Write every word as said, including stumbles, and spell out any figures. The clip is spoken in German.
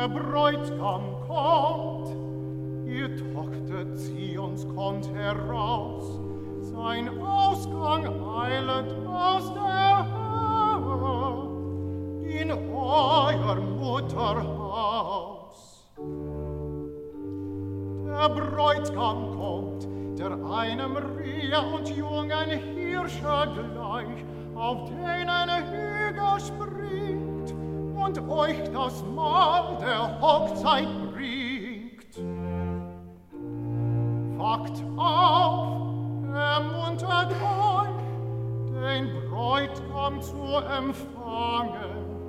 Bräutigam kommt, ihr Tochter Zions kommt heraus, sein Ausgang eilend aus der Höhe in euer Mutterhaus. Der Bräutigam kommt, der einem Rehe und jungen Hirsche gleich, auf denen Hügel springt und euch das Mahl der Hochzeit bringt. Wacht auf, ermuntert euch, den Bräutigam zu empfangen.